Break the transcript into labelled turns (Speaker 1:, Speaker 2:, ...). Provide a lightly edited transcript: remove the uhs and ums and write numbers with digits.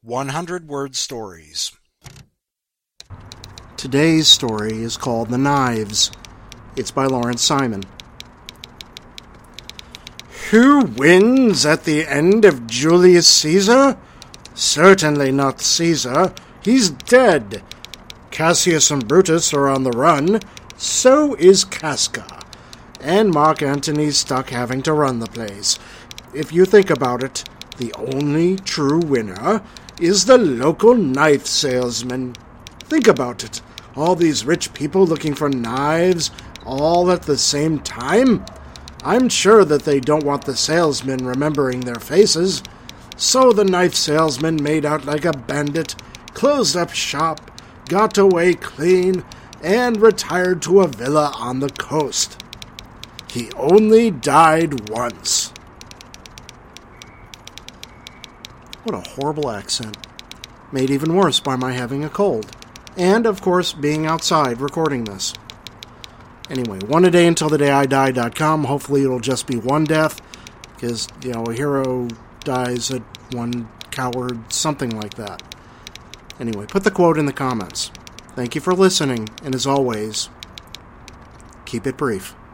Speaker 1: 100-word stories.
Speaker 2: Today's story is called The Knives. It's by Lawrence Simon. Who wins at the end of Julius Caesar? Certainly not Caesar. He's dead. Cassius and Brutus are on the run. So is Casca. And Mark Antony's stuck having to run the place. If you think about it, the only true winner is the local knife salesman. Think about it. All these rich people looking for knives all at the same time? I'm sure that they don't want the salesman remembering their faces. So the knife salesman made out like a bandit, closed up shop, got away clean, and retired to a villa on the coast. He only died once. What a horrible accent. Made even worse by my having a cold. And, of course, being outside recording this. Anyway, oneadayuntilthedayidie.com. Hopefully it'll just be one death. Because, a hero dies at one coward, something like that. Anyway, put the quote in the comments. Thank you for listening, and as always, keep it brief.